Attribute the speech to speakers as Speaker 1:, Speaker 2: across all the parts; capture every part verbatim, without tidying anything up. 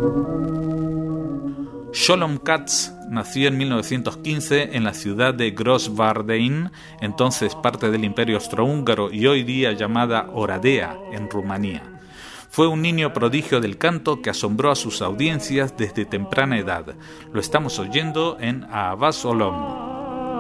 Speaker 1: Sholom Katz nació en mil novecientos quince en la ciudad de Grosswardein, entonces parte del Imperio Austrohúngaro y hoy día llamada Oradea, en Rumanía. Fue un niño prodigio del canto que asombró a sus audiencias desde temprana edad. Lo estamos oyendo en Ahavas Olam.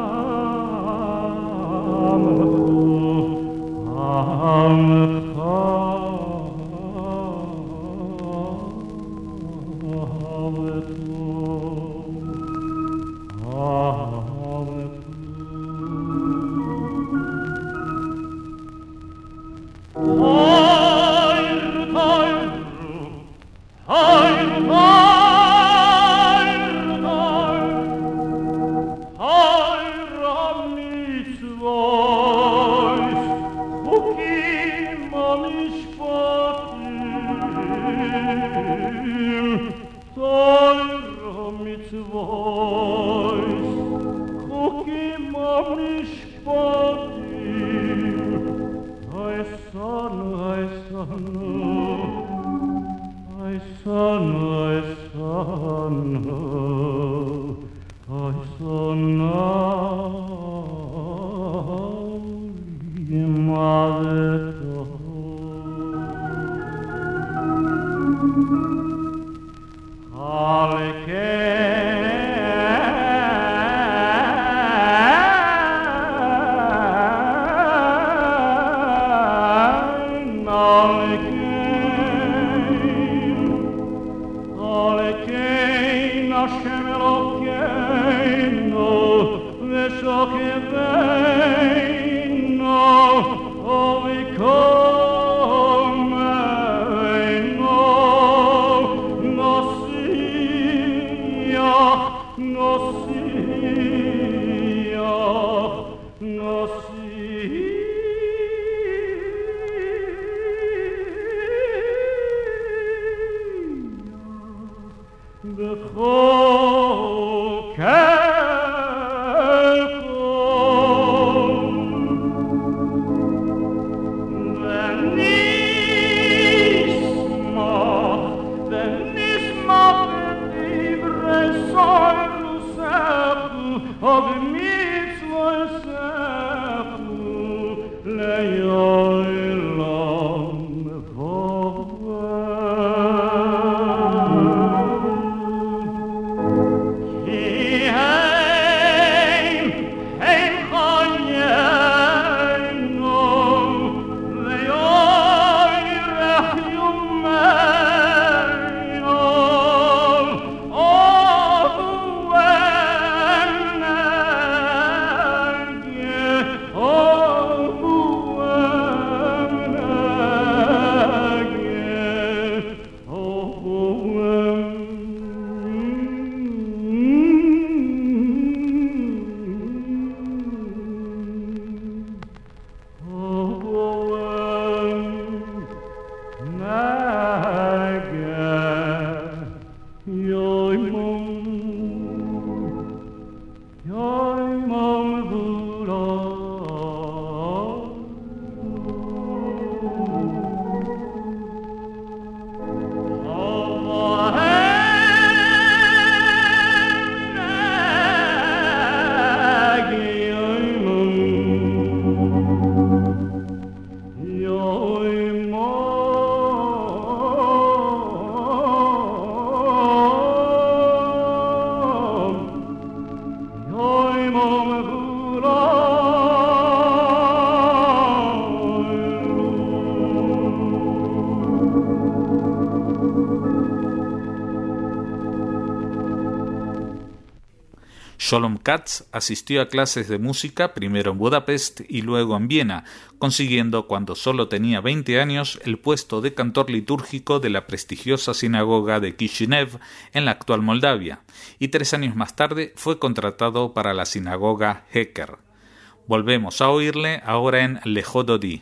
Speaker 1: Sholom Katz asistió a clases de música primero en Budapest y luego en Viena, consiguiendo cuando solo tenía veinte años el puesto de cantor litúrgico de la prestigiosa sinagoga de Kishinev en la actual Moldavia, y tres años más tarde fue contratado para la sinagoga Heker. Volvemos a oírle ahora en Lechododi.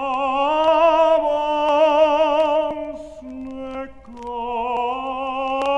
Speaker 2: Oh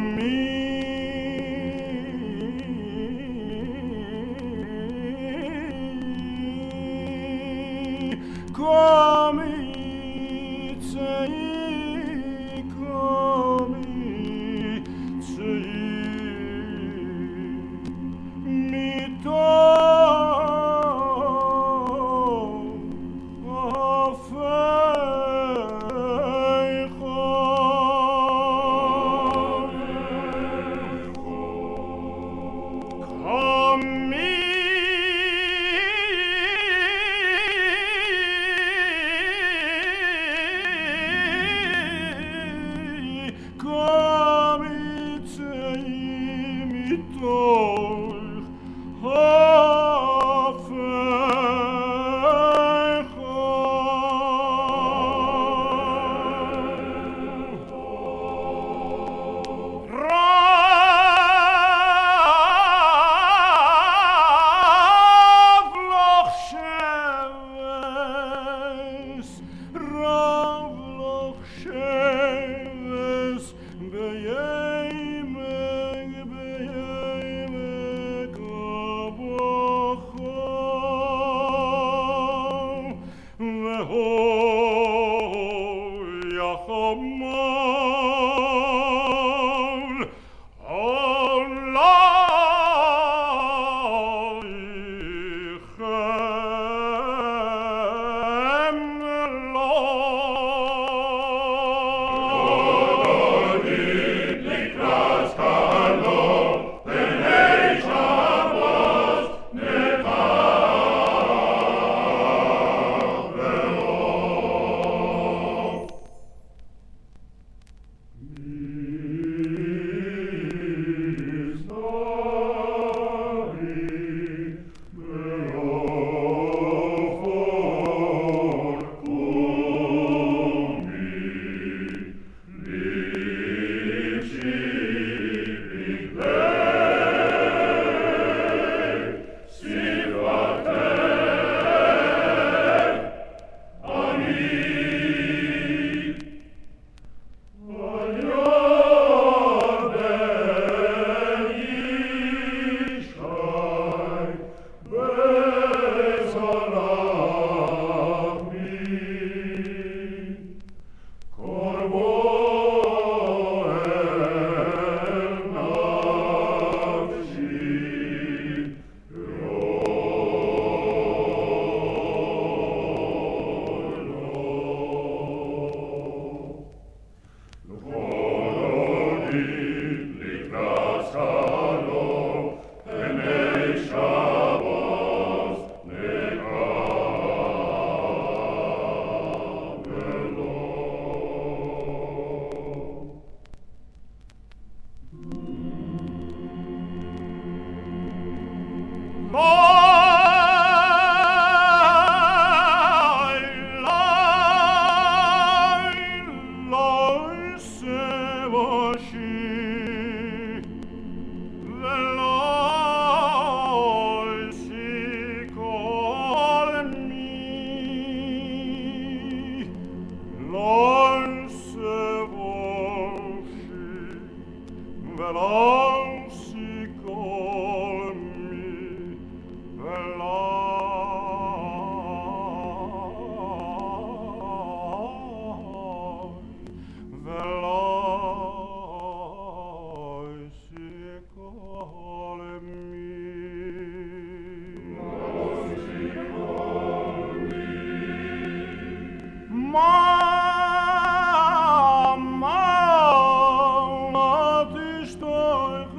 Speaker 2: Mamma, ma ti sto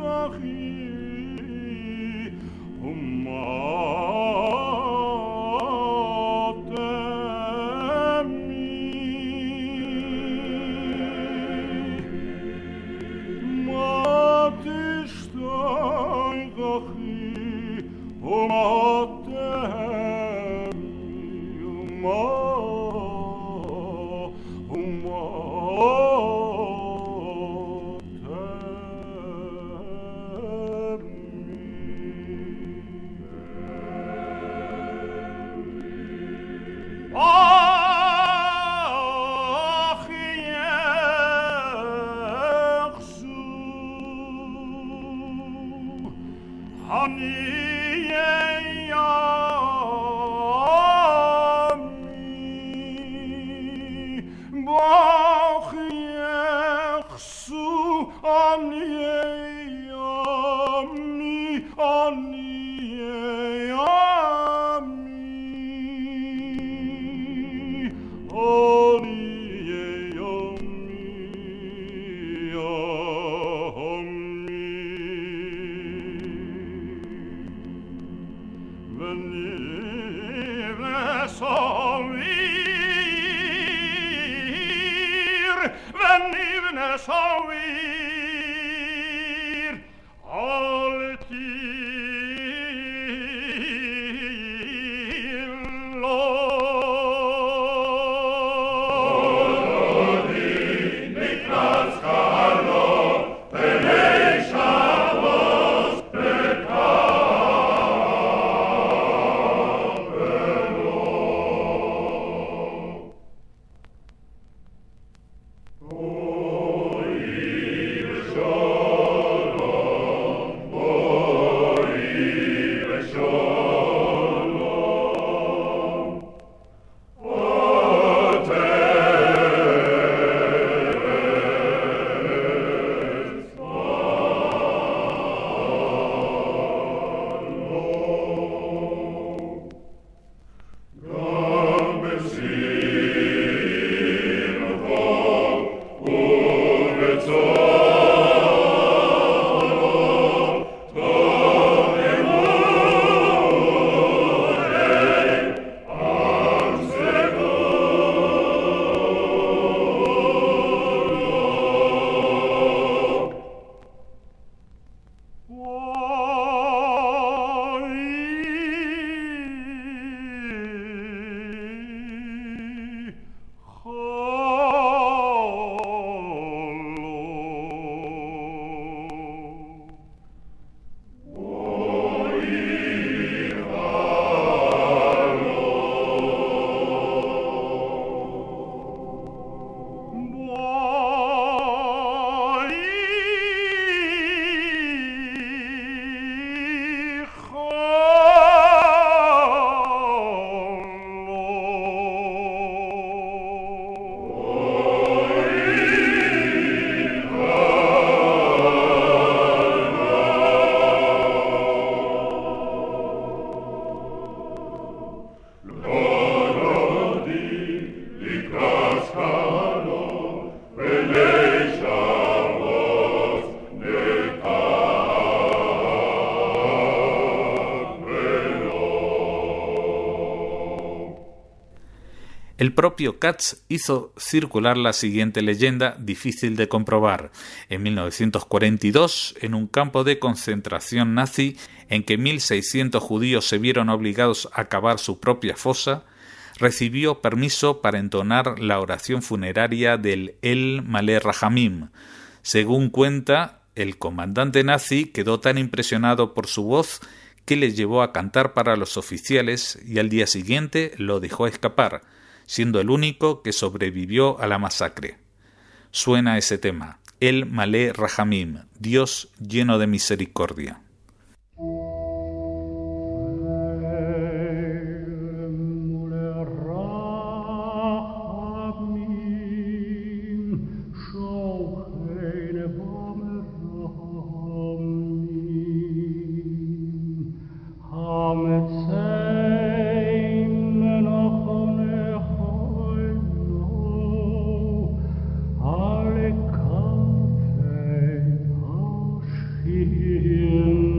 Speaker 1: El propio Katz hizo circular la siguiente leyenda, difícil de comprobar. En mil novecientos cuarenta y dos, en un campo de concentración nazi, en que mil seiscientos judíos se vieron obligados a cavar su propia fosa, recibió permiso para entonar la oración funeraria del El Malé Rahamim. Según cuenta, el comandante nazi quedó tan impresionado por su voz que le llevó a cantar para los oficiales y al día siguiente lo dejó escapar, siendo el único que sobrevivió a la masacre. Suena ese tema, El Malé Rahamim, Dios lleno de misericordia.
Speaker 2: Him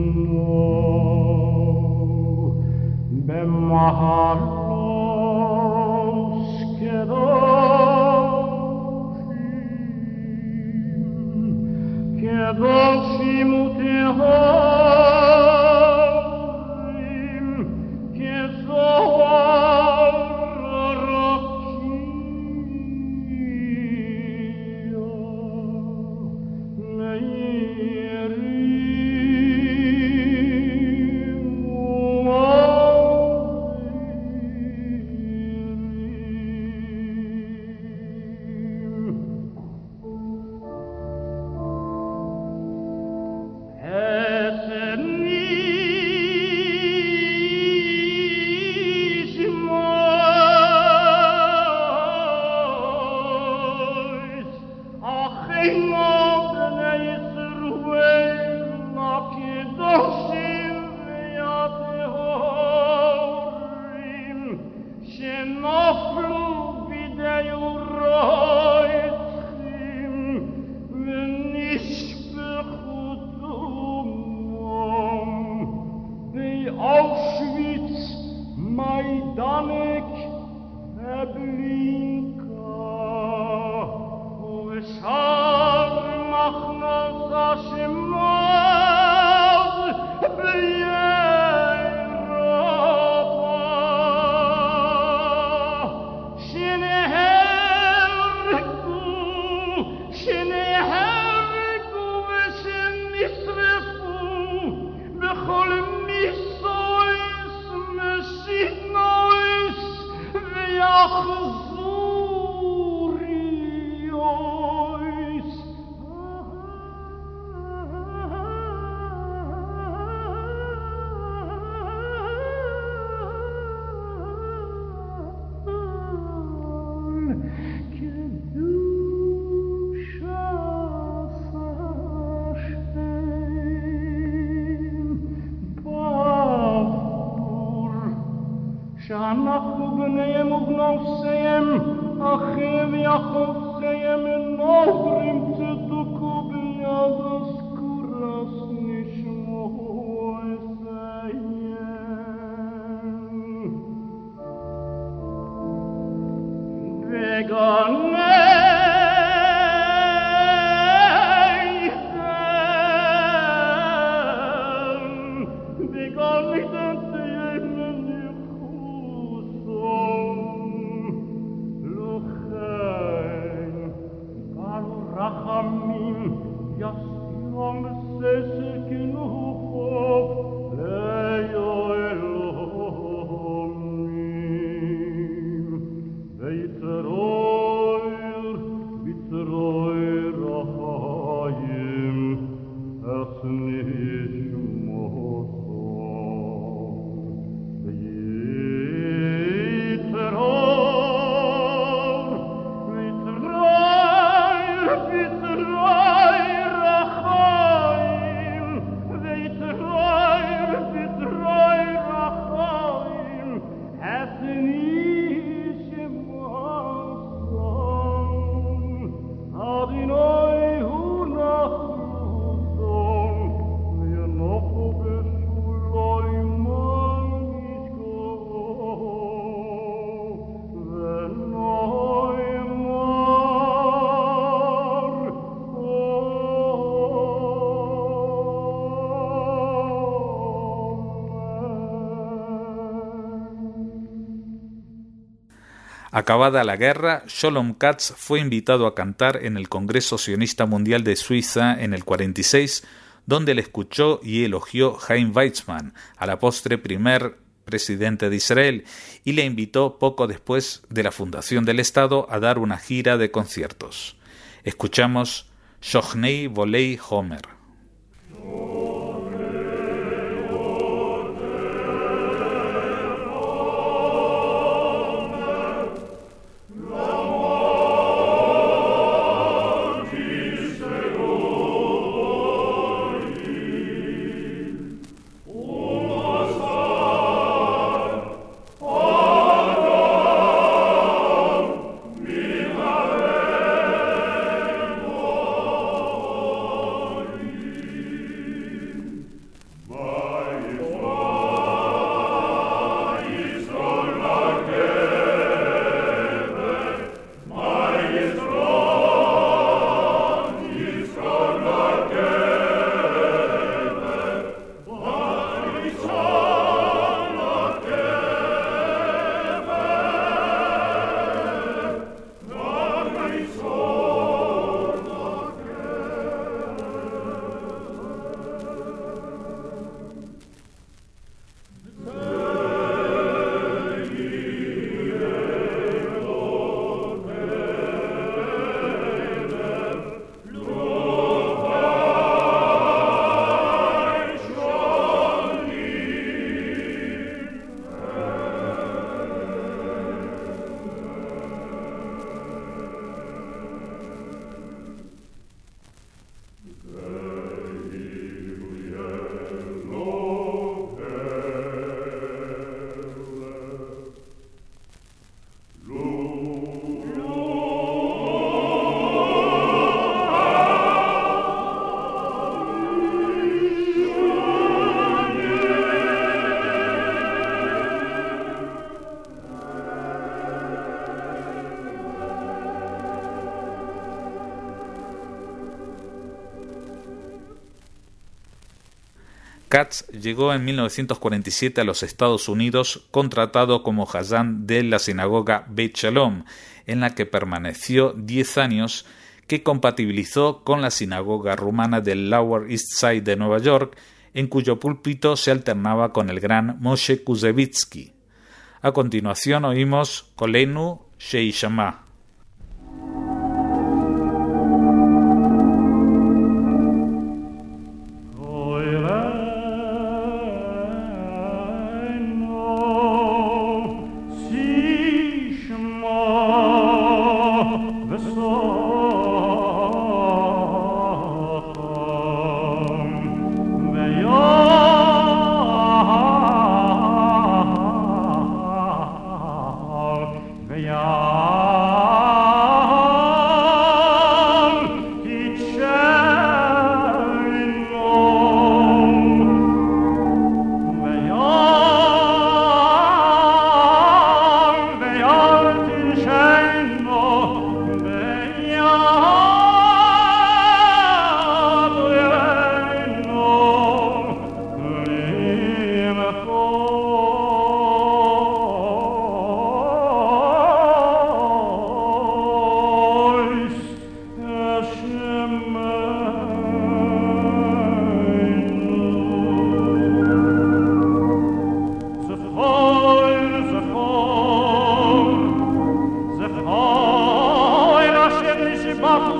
Speaker 1: Acabada la guerra, Sholom Katz fue invitado a cantar en el Congreso Sionista Mundial de Suiza en el cuarenta y seis, donde le escuchó y elogió Chaim Weizmann, a la postre primer presidente de Israel, y le invitó poco después de la fundación del Estado a dar una gira de conciertos. Escuchamos Shochnei Volei Homer. Katz llegó en mil novecientos cuarenta y siete a los Estados Unidos, contratado como Hazán de la sinagoga Beit Shalom, en la que permaneció diez años, que compatibilizó con la sinagoga rumana del Lower East Side de Nueva York, en cuyo púlpito se alternaba con el gran Moshe Kuzevitsky. A continuación oímos Kolenu Sheishama.
Speaker 2: Ve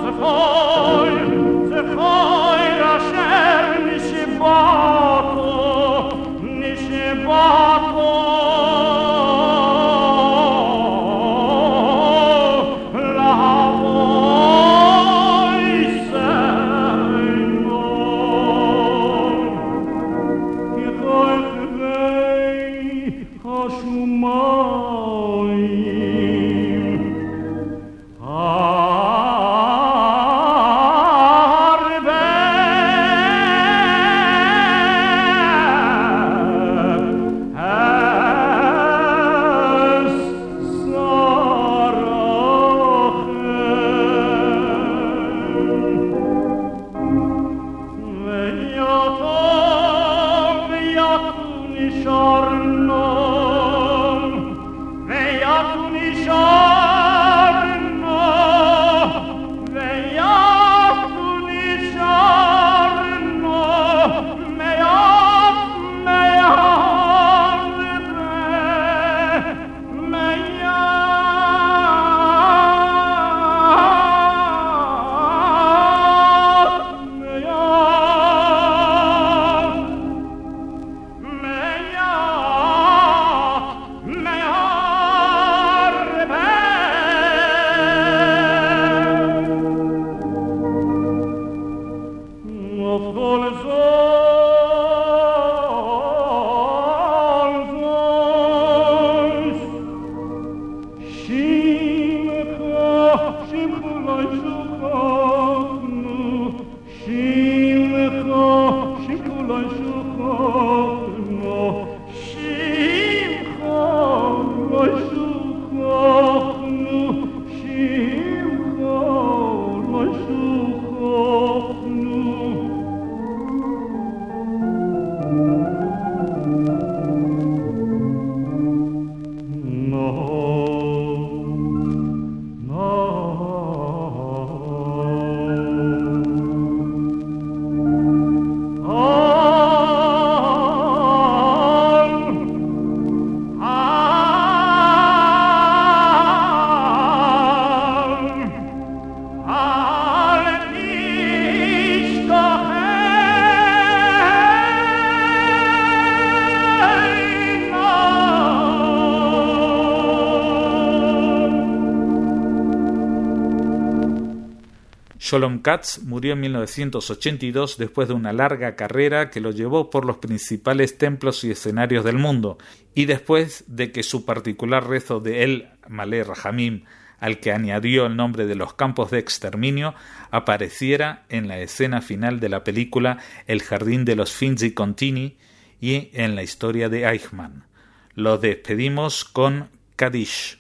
Speaker 1: Sholem Katz murió en mil novecientos ochenta y dos después de una larga carrera que lo llevó por los principales templos y escenarios del mundo, y después de que su particular rezo de El Malé Rahamim, al que añadió el nombre de los campos de exterminio, apareciera en la escena final de la película El Jardín de los Finzi Contini y en la historia de Eichmann. Lo despedimos con Kaddish.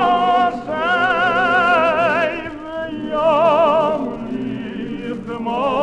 Speaker 2: Come on.